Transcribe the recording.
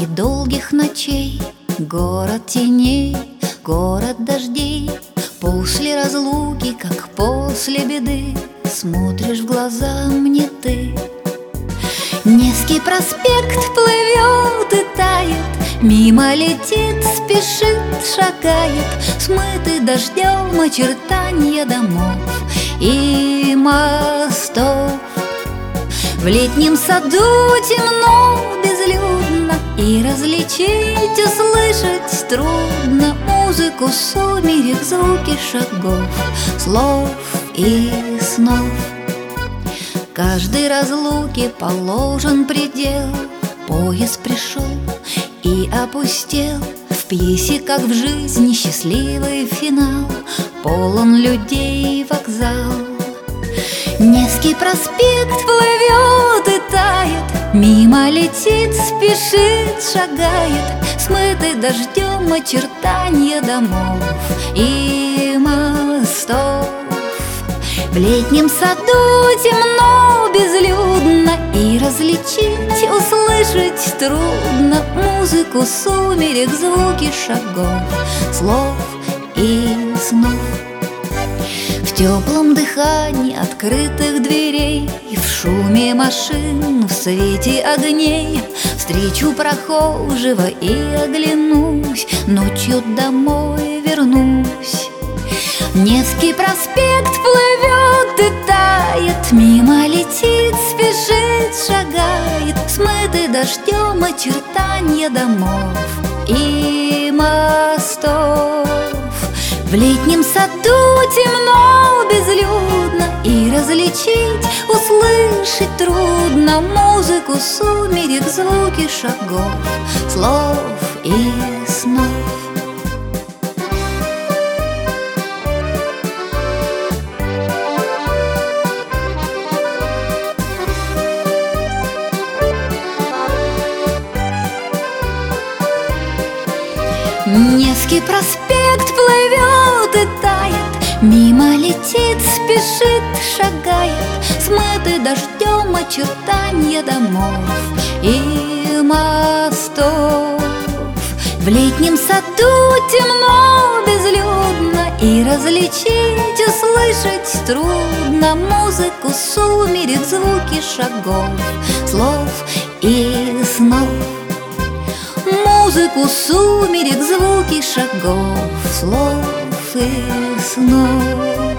и долгих ночей, город теней, город дождей. После разлуки, как после беды, смотришь в глаза мне ты. Невский проспект плывет и тает, мимо летит, спешит, шагает, смыты дождем очертания домов и мостов. В летнем саду темно, безлюдно, и различить, услышать трудно музыку сумерек, звуки шагов, слов и снов. Каждой разлуке положен предел, поезд пришел и опустел. В пьесе, как в жизни, счастливый финал, полон людей вокзал. Невский проспект плывет и тает, мимо летит, спешит, шагает, смыты дождем очертания домов и мостов. В летнем саду темно, безлюдно, и различить, услышать трудно музыку сумерек, звуки шагов, слов и снов. В теплом дыхании открытых дверей, и в шуме машин, в свете огней встречу прохожего и оглянусь, ночью домой вернусь. Невский проспект плывет и тает, мимо летит, спешит, шагает, смыты дождем очертания домов и мостов. В летнем саду темно, безлюдно, и различить, услышать трудно музыку сумерек, звуки шагов, слов и снов. Невский проспект плывет и тает, мимо летит, спешит, шагает, смыты дождем очертания домов и мостов. В летнем саду темно, безлюдно, и различить, услышать трудно музыку сумерек, звуки шагов, слов и снов. Музыку сумерек, звуки шагов, слов и снов.